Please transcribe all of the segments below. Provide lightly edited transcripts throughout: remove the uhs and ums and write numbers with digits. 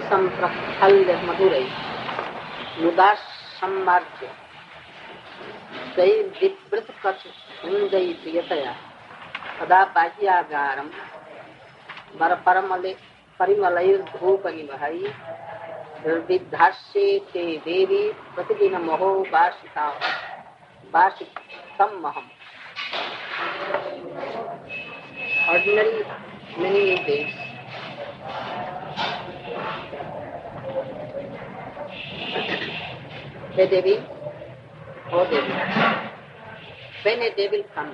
संप्रक्षल्य मधुरै मुदा सम्मार्ज्य दैर्दिवृतकचुन्दै प्रियतया तदा बाह्यागारं परिमलैर्धूपनिवहै निर्विद्धास्ये ते देवी प्रतिदिनमहो वासितमहम्. Ordinary many days a Devi, oh Devi, when a day will come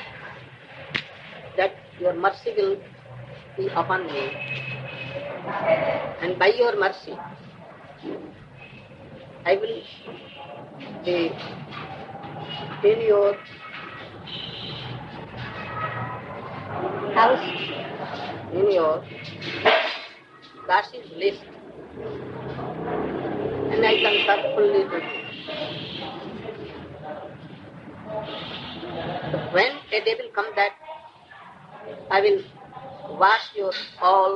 that your mercy will be upon me, and by your mercy I will be in your house, in your Dashi's list, and I can serve fully to you. But when a day will come that I will wash your all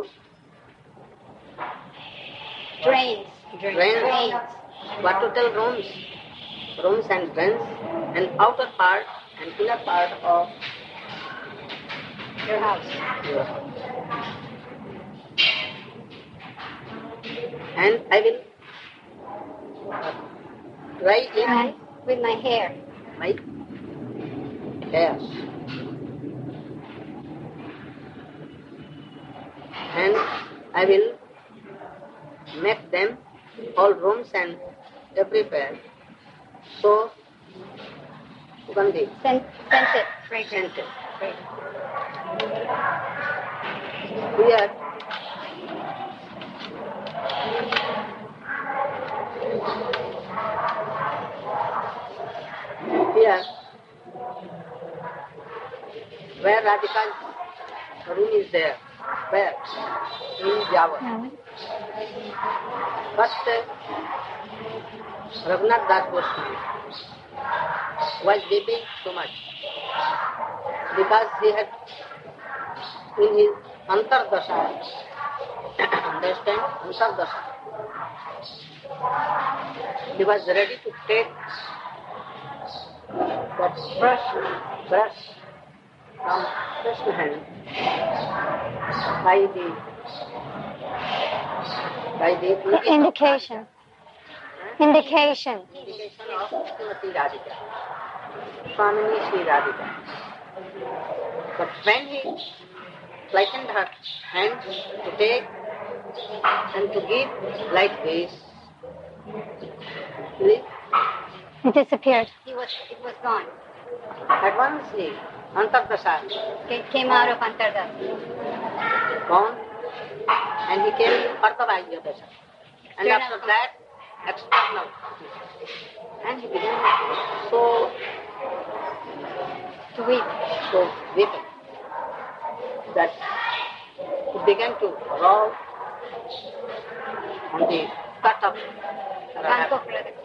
drains, what to tell rooms and drains, and outer part and inner part of your house. And I will dry it with my hair. My hairs. And I will make them all rooms and everywhere so scented, fragrant. Here where Radhika's room is there, where? In Java. First, Raghunath Das Goswami was weeping so much because he had in his Antardasha, understand? Antardasha. He was ready to take that brush from Krishna hand by the indication of Srimati Radhika, Swamini Sri Radhika. But when he flattened her hand to take and to give like this, it disappeared. It was gone. At once he Antardasha came out of Antardasha. Gone, and he came in Ardhavajya Dasha. And after that, external. And he began to weep that he began to roll on the cut of Radha.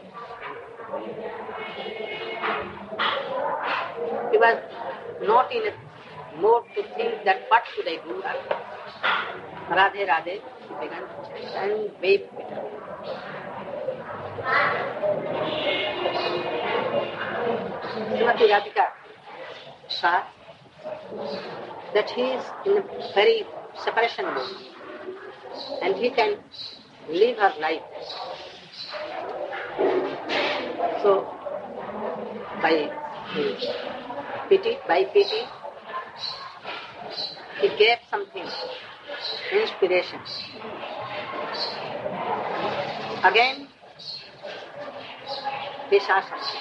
He was not in a mood to think that what should I do. Radhe Radhe, he began to chant and weep. Srimati Radhika saw that he is in a very separation mood and he can live her life. So, by pity, he gave something, inspiration. Again, he saw something.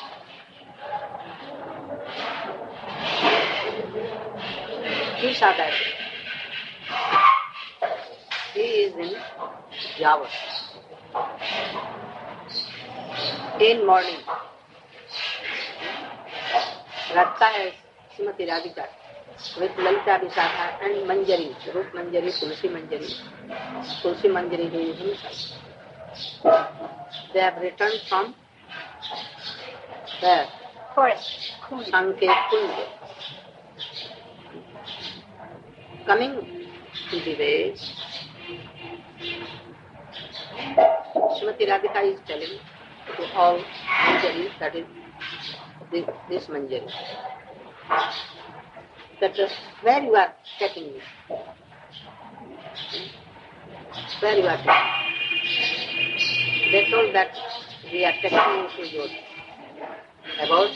He saw that he is in Java. In morning, Radha has Srimati Radhika with Lalita Visakha and Manjari, Rup Manjari, Tulsi Manjari he is himself. They have returned from where? Forest. Sanket Kunja. Coming to the way, Srimati Radhika is telling to all Manjaris, that is this Manjari, that where you are taking me, where you are taking me. They told that we are taking you to your abode.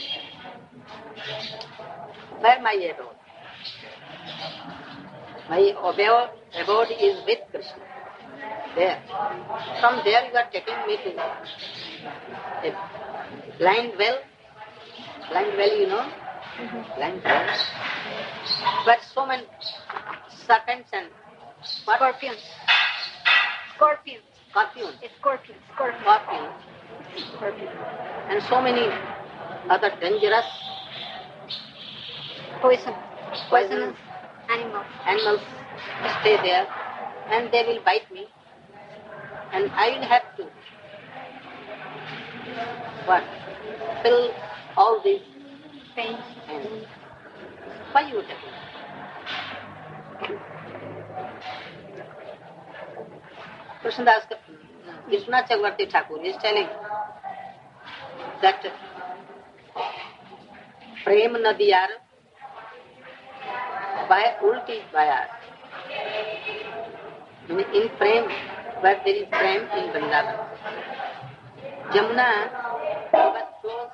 Where my abode? My abode is with Krishna. There. From there you are taking me to a blind well. Blind well, you know? Blind well. But so many serpents and Scorpions. It's scorpions. And so many other dangerous Poisonous animals stay there, and they will bite me, and I will have to fill all these pain. And why you taking? Krishna Chakravarti Thakur is telling that Prem Nadiyar by ulti bayar. In Prem, where there is Prem in Vrindavan. Jamuna was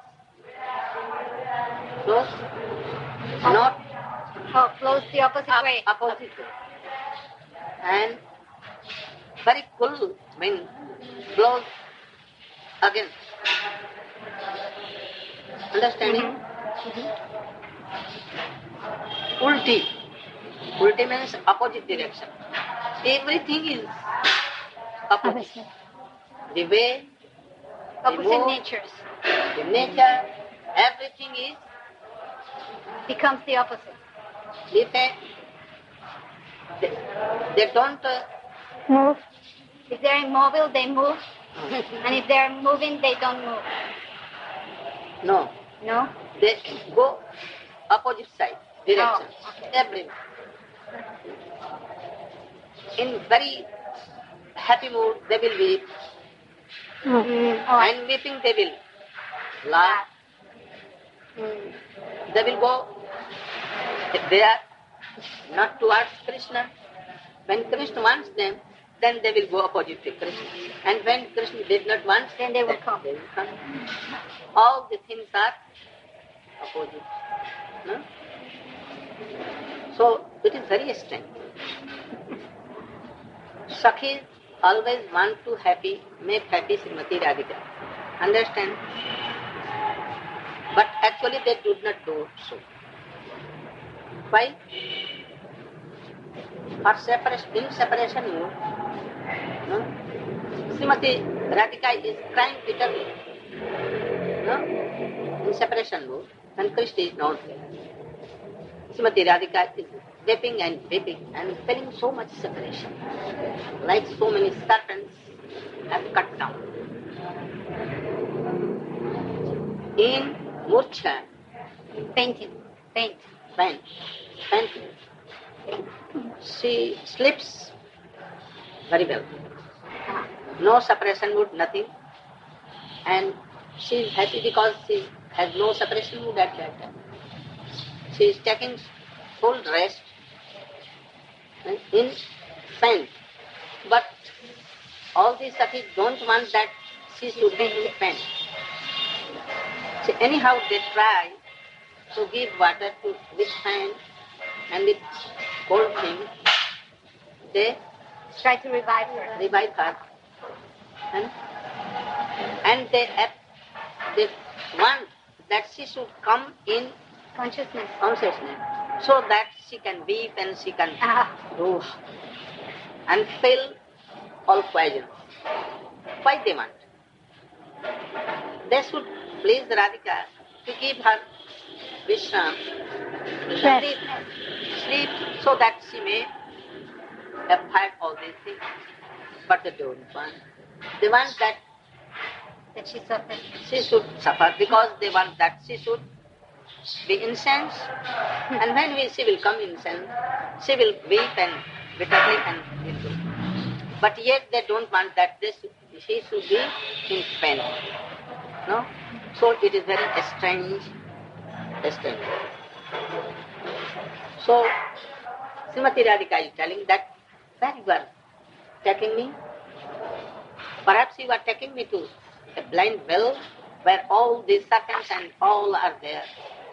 close, not Flows the opposite way. Opposite way. And very cool wind blows against. Understanding? Ulti. Ulti means opposite direction. Everything is opposite. The way, Opposite natures. the nature, everything is Becomes the opposite. They don't Move. If they're immobile, they move. And if they're moving, they don't move. No. No? They go opposite side, direction. Oh, okay. Everywhere. In very happy mood, they will weep. And weeping, they will laugh. They will go, if they are not towards Krishna, when Krishna wants them, then they will go opposite to Krishna. And when Krishna did not want, Then they will come. All the things are opposite. No? So it is very strange. Sakhis always want to make happy Srimati Radhika. Understand? But actually they do not do so. Why? For in separation mood, no? Srimati Radhika is crying bitterly. No? In separation mood, and Krishna is not there. Srimati Radhika is weeping and feeling so much separation. Like so many serpents have cut down. In Murcha, Paint. she sleeps very well. No separation mood, nothing. And she is happy because she has no separation mood at that time. She is taking full rest in faint. But all these Sakhis don't want that she should be in faint. So anyhow they try to give water to this fan and this cold thing. They Try to revive her. And they want that she should come in Consciousness. so that she can weep and she can do and feel all poison. Why they want? They should please Radhika to give her Vishram, sleep, so that she may avoid all these things. But they don't want. They want that She suffers. she should suffer because they want that she should be incensed. And when she will come incensed, she will weep and bitterly and will do. But yet they don't want that she should be in pain. No? So it is very strange. So Srimati Radhika is telling that where you are taking me? Perhaps you are taking me to a blind well where all these serpents and all are there.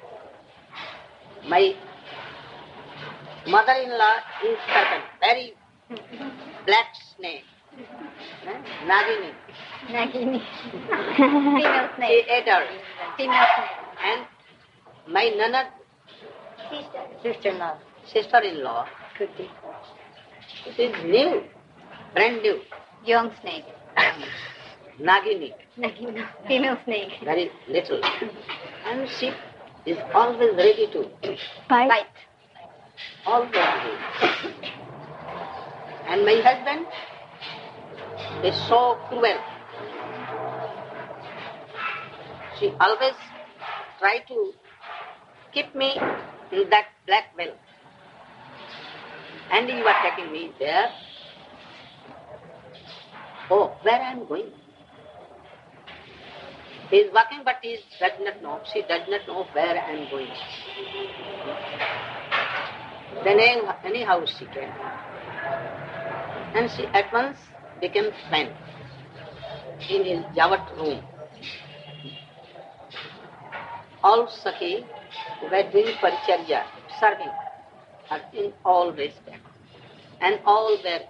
My mother-in-law is serpent, very black snake, Nagini. Nagini. Female She snake. ate her. Female snake. And my nanad, Sister-in-law. sister-in-law, Could be. it is new, brand new, Young snake. Nagini, Nagini. Female snake. very little. And she is always ready to, Bite. always ready. And my husband is so cruel. She always try to keep me in that black well. And you are taking me there. Oh, where I am going? He is walking, but he does not know. She does not know where I am going. Then anyhow she came. And she at once became faint in his Javat room. All Sakhi were doing paricharya, serving her in all respect. And all were,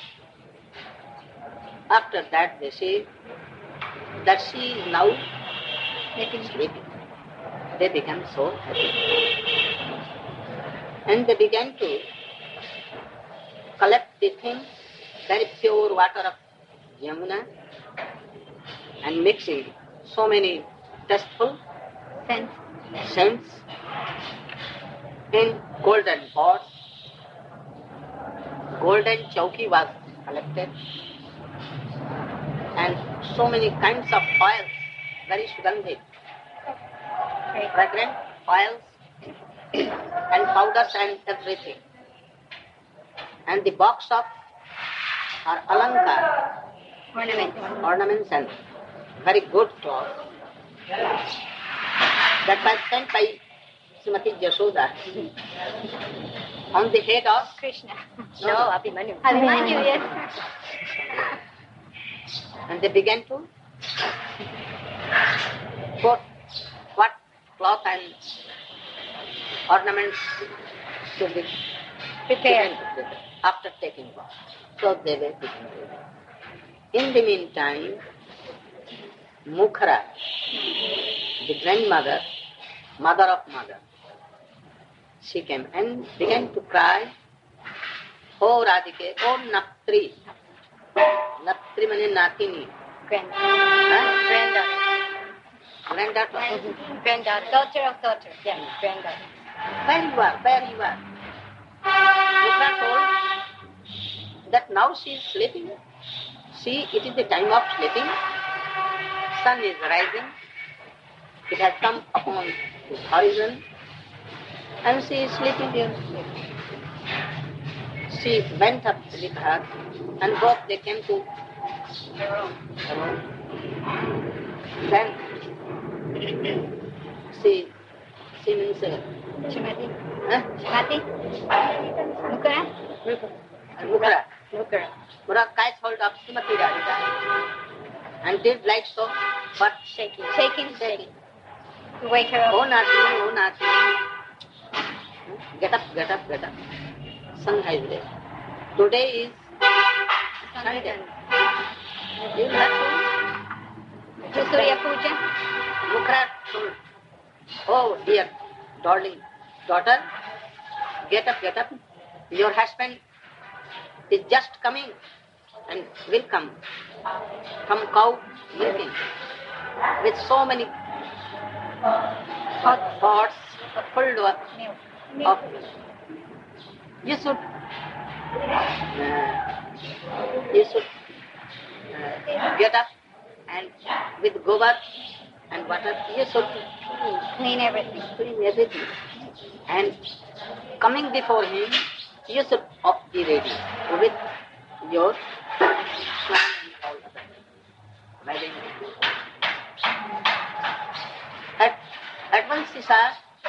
after that they say that she is now sleeping. They became so happy. And they began to collect the things, very pure water of Yamuna, and mixing so many tasteful scents in golden pots. Golden chowki was collected, and so many kinds of oils, very sugandhit, fragrant oils, and powders and everything. And the box of her alankar, ornaments and very good cloth, that was sent by Srimati Jashoda on the head of Krishna. No, Abhimanyu. Abhimanyu, yes. And they began to put what cloth and ornaments to be Prepared. after taking bath. So they were taking bath. In the meantime, Mukhara, the grandmother, mother of mother, she came and began to cry, "Oh Radhike, oh Naptri." Naptri means Natini. Granddaughter. Granddaughter. Granddaughter. Daughter of daughter. Yes, granddaughter. Where you are? Mukhara told that now she is sleeping. See, it is the time of sleeping. Sun is rising. It has come upon the horizon. And she is sleeping there. She went up with her, and both they came to the room. Then she means Shrimati. huh? Shrimati. Mukara. Mukhara. Mukara. Mukhara catch hold of Srimati Radhika and did like so, but Shaking. To wake her up. oh Nati. Get up. Sun has raised. Today is Sunday. You will have To Surya Puja. Mukhara told, "Oh dear, darling daughter, get up. Your husband is just coming and will come from cow milking with so many hot pots full of milk. You should get up and with gobar and water, you should Clean everything. clean everything. And coming before him, you should be ready with your swan and all other. At once she saw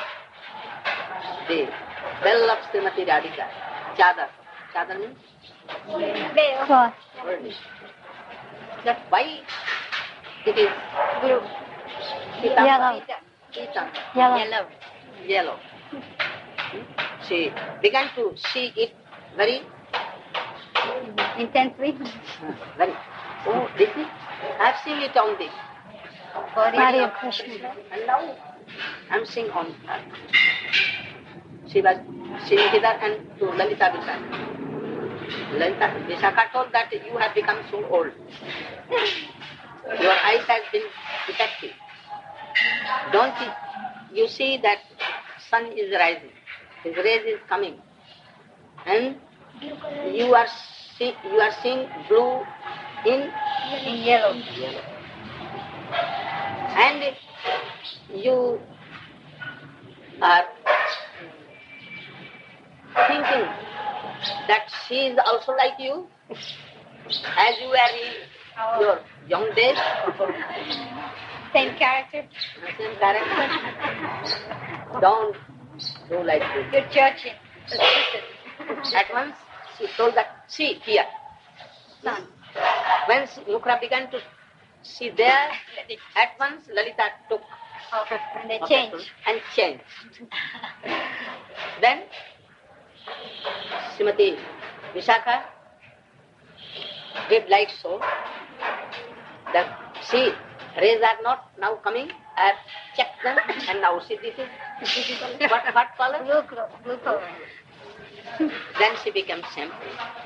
the bell of Srimati Radhika, Chadar. Chadar means? Cloth. That why it is Blue. Yellow. Yellow. Yellow. She began to see it very, Intensely. very. Oh, this is, I've seen it on this. Body of Krishna. And now I'm seeing on her. She was seeing hither and to Lalita Vishakha. Lalita Vishakha told that you have become so old. Your eyes has been defective. Don't you see that sun is rising, his rays is coming, and you are seeing blue in Yellow. and you are thinking that she is also like you, as you were in your young days. Same character. Same character. Don't do like this. You're judging. At once she told that, see here. Sun. When Mukra began to see there, at once Lalita took And they change. and changed. Then Srimati Vishakha gave light so that see, rays are not now coming. I have checked them and now see this is what color? Blue color. Then she became simple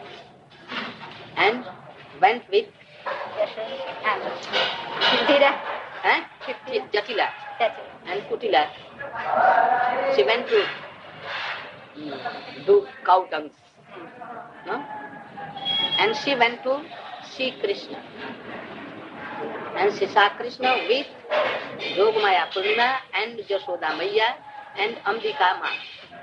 and went with Kutila. Jatila That's it. and Kutila. She went to do cow dungs. No? And she went to see Krishna. And she saw Krishna with Yogamaya Purna and Jashoda Maya and Ambika Ma.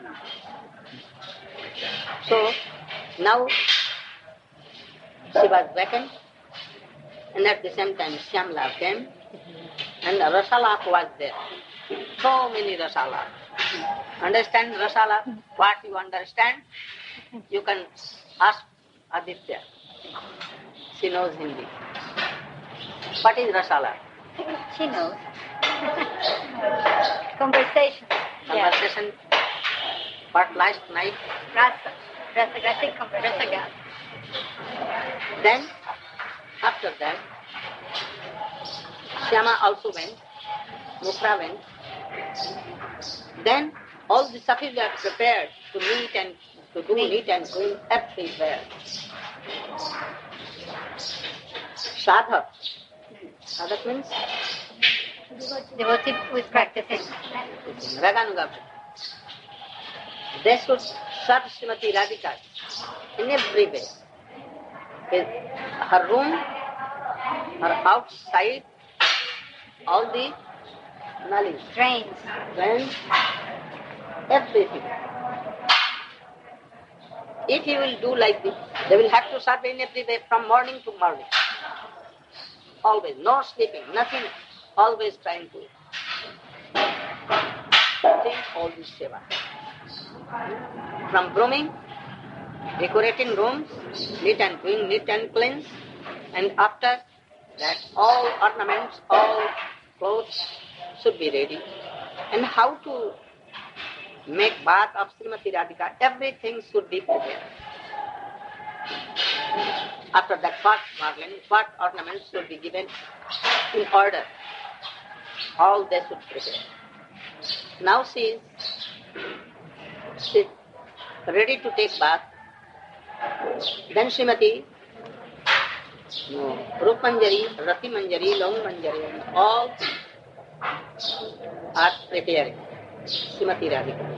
So now she was vacant, and at the same time Shyamla came, and Rasalap was there. So many Rasalap. Understand Rasala? What you understand? You can ask Aditya. She knows Hindi. What is Rasala? She knows. Conversation. Conversation. What last night? Rasa conversation. Then, after that, Shyama also went, Mukra went. Then, all the Sakhis were prepared to meet and to do meet and clean everywhere. Sadhak. Sadhak means Devotee who is practicing. Raganuga. They should serve Srimati Radhika in every way. With her room, her outside, all the knowledge, Drains. everything. If you will do like this, they will have to serve in every way from morning to morning. Always, no sleeping, nothing, always trying to take all this seva. From grooming, decorating rooms, neat and clean, neat and clean, and after that all ornaments, all clothes should be ready. And how to make bath of Srimati Radhika, everything should be prepared. After that, what garland, what ornaments should be given in order. All they should prepare. Now she is ready to take bath. Then Srimati, Rup Manjari, Rati Manjari, Long Manjari, all are preparing Srimati Radhika.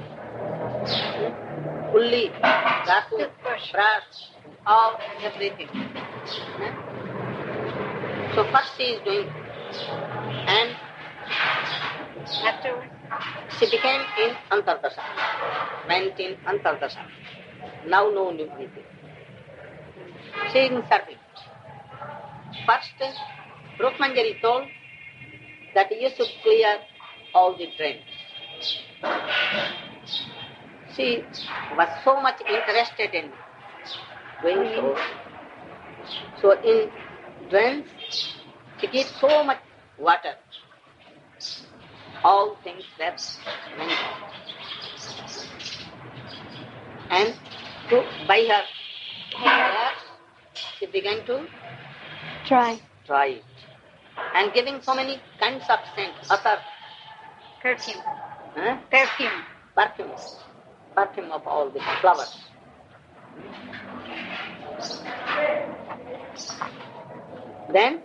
Fully, Ratu, Pras, all, everything. So first she is doing, and afterwards she became in Antardasa, went in Antardasa. Now no nudity. She is in serving. First, Rup Manjari told that you should clear all the drains. She was so much interested in doing so. So in drains, she gives so much water. All things were many. And by her hair, she began to Try. dry it. And giving so many kinds of scent, other Perfume. perfume of all the flowers. Then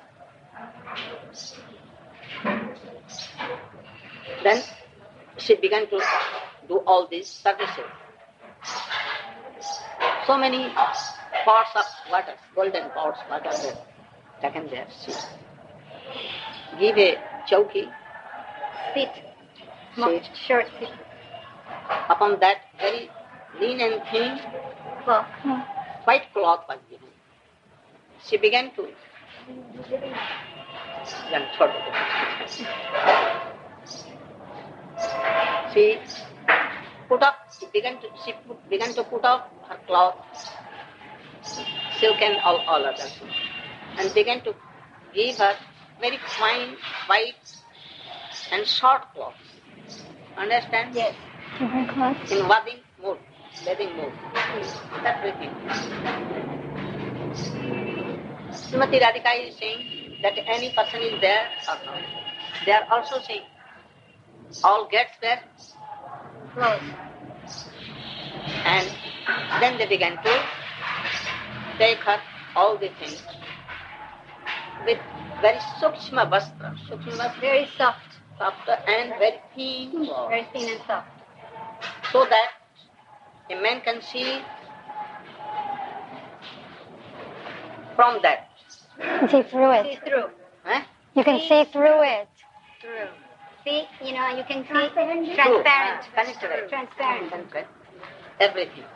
she began to do all these services. So many pots of water, golden pots, water were taken there. She give a chowki, Sit. sit. Short sit. Upon that very lean and thin Cloth. white cloth was given. She began to she began to put up her cloth, silk and all other things, and began to give her very fine white and short cloth. Understand? Yes. Different clothes. In bathing mood. Everything. Srimati Radhika is saying that any person is there or not. They are also saying all gets there, Clothes. and then they began to take her all the things with very sukshma vastra. Sukshma vastra, Very soft. soft and very thin cloth, Very thin and soft. so that a man can see from that. You see through See it. through. Eh? You can see through it. Through. See, you can see Transparent. transparent. Penetrate. Transparent. Penetrate. Everything.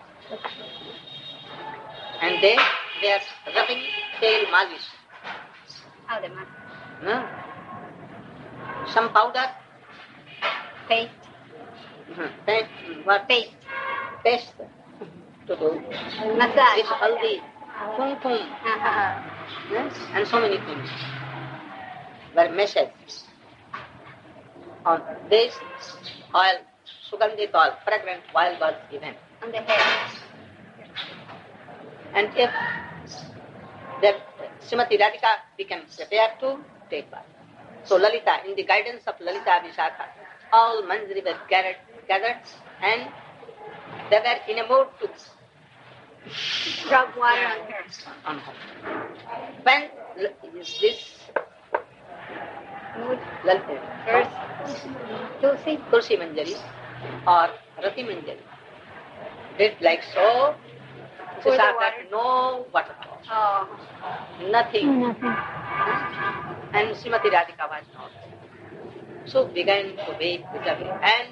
And they are rubbing tail malish. How the man. No? Some powder, Paste. what Paste. paste to do. Massage. This haldi, kumkum, yes, and so many things were messages. On this oil, sugandhit oil, fragrant oil was given. On the head. And if the Srimati Radhika became prepared to take bath. So Lalita, in the guidance of Lalita Vishakha, all Manjari were gathered and they were in a mood to Rub water on her. on her. When is this Mood. Lalita? First. Tulsi. Tulsi Manjari or Rati Manjari did like so. She Pour the saw water. that no waterfall, Oh. nothing. Nothing. And Srimati Radhika was not. So began to weep bitterly and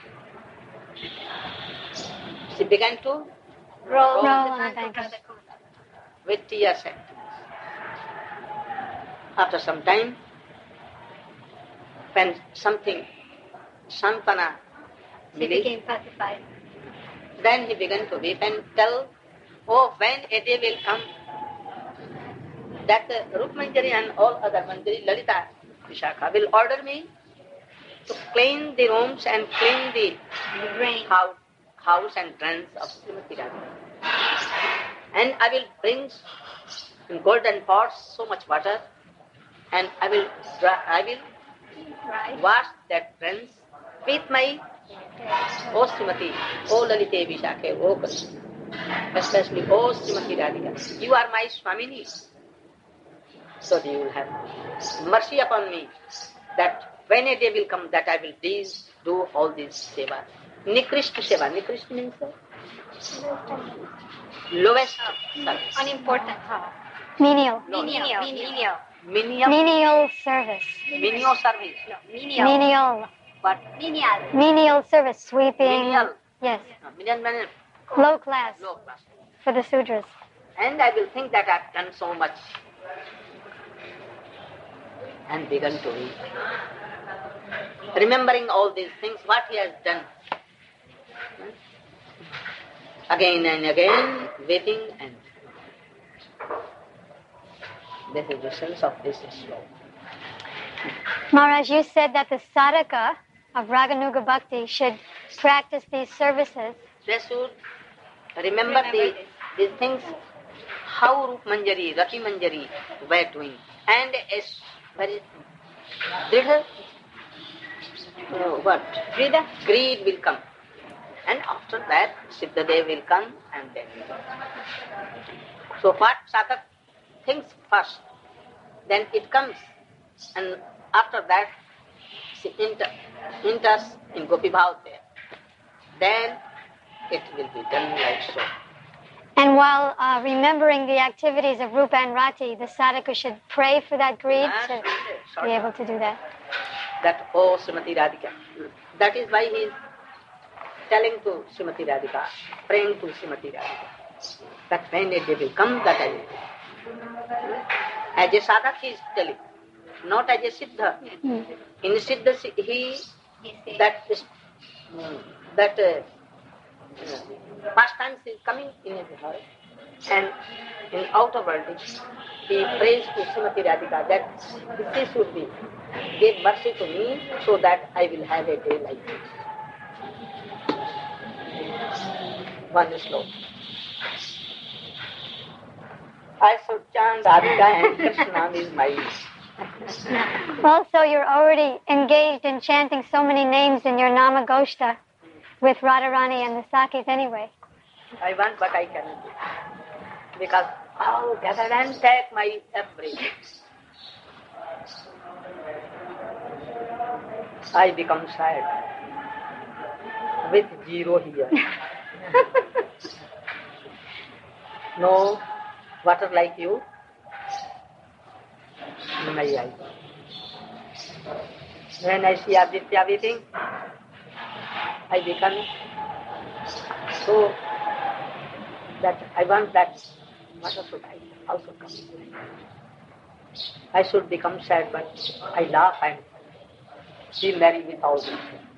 she began to Roll on the the bank. with tears and after some time, when something Santana She Mili, became pacified. then he began to weep and tell, oh, when a day will come that the Rup Manjari and all other Manjari, Lalita Vishakha, will order me to clean the rooms and clean the Rain. house and drains of Srimati Radhika. And I will bring in golden pots so much water, and I will Right. wash that drains with my O Srimati, O Lalite Vishakhe, O Krishna, especially O Srimati Radhika. You are my Swamini. So you will have mercy upon me that when a day will come that I will do all this seva. Nikrishta seva. Nikrishta means lowest service. Unimportant. Menial. No, Menial. Menial. Menial service. Menial service. Menial. Menial. But Menial. Menial service. Sweeping. Menial. Yes. Menial means Low class low class. for the sutras. And I will think that I've done so much. And began to weep. remembering all these things, what he has done. Again and again, waiting and this is the sense of this sloka. Maharaj, you said that the sadhaka of Raganuga Bhakti should practice these services. They should remember these things, how Rup Manjari, Rati Manjari were doing. And as very Dridha, greed will come. And after that, Siddhadev will come and then will come. So what sadhak thinks first, then it comes. And after that, she enters in Gopi Bhav there. Then it will be done like so. And while remembering the activities of Rupa and Rati, the sadhaka should pray for that greed to be able to do that. That, oh Srimati Radhika. That is why he is telling to Srimati Radhika, praying to Srimati Radhika, that when a day will come, that I will do. As a sadhak he is telling, not as a siddha. In siddha he pastime is coming in his heart, and in outer world he prays to Srimati Radhika that this should be, give mercy to me so that I will have a day like this. One sloka. I should chant Radhika and Krishna is my Also, you're already engaged in chanting so many names in your Namagoshta with Radharani and the Sakis anyway. I want, but I cannot do. Because all gather and take my everything. I become sad with zero here. No water like you in my eyes. When I see Aditya weeping, I become so that I want that water should also come. I should become sad, but I laugh and be merry with all this.